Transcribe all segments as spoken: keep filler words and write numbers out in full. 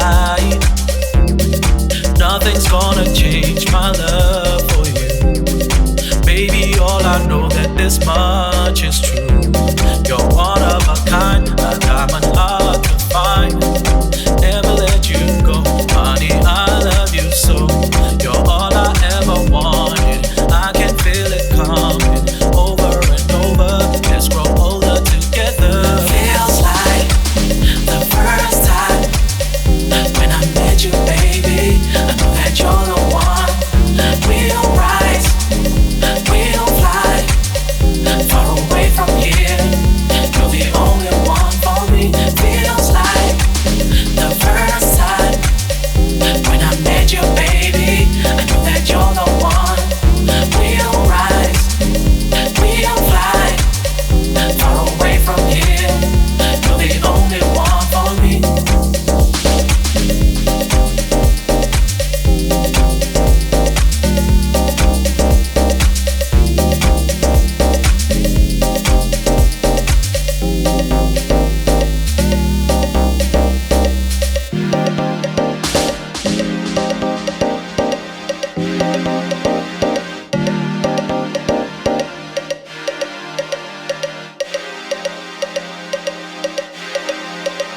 side. Nothing's gonna change my love for you. Baby, all I know that this much is true. You're one of a kind, a diamond hard to find. Never let you go, honey, I love you so. You're all I ever wanted, I can feel it coming over and over. Let's grow older together. Feels like the first time when I met you, baby. I know that you're the one. We'll rise, we'll fly far away from here. You're the only one for me. Feels like the first time when I met you, baby. I know that you're the one. We'll rise, we'll fly far away from here. You're the only one for me.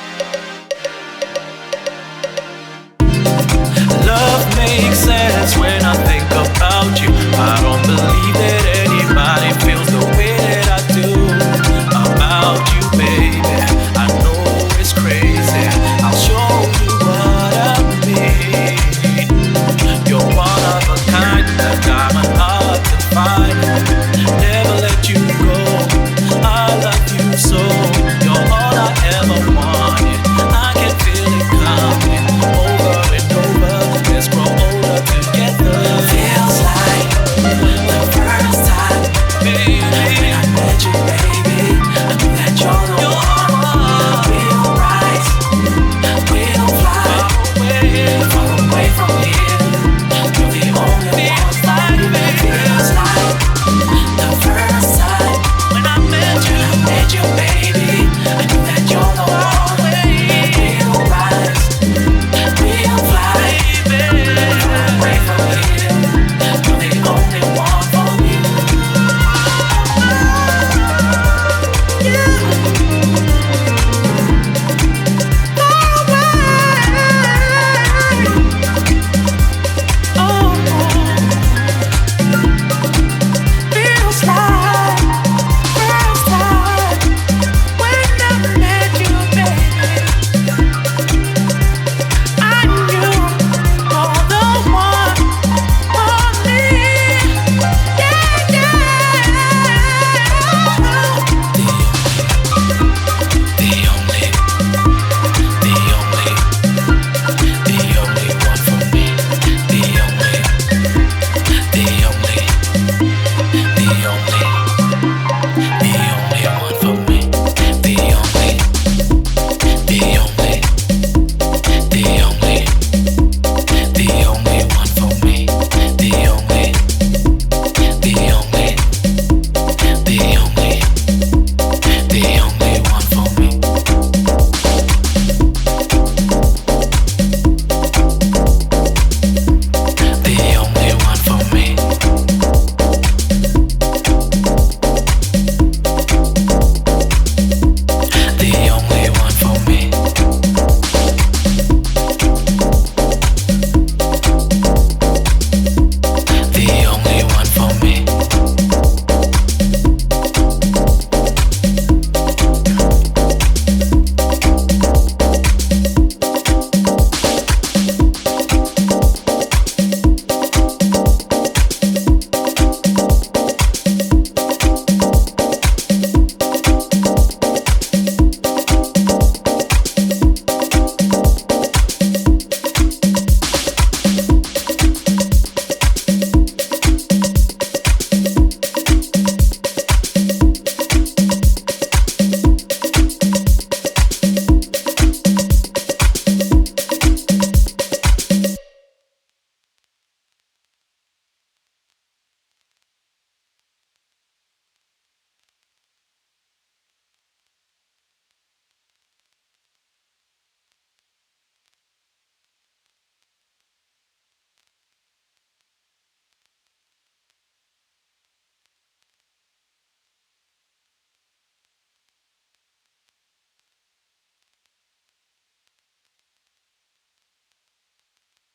Love makes sense when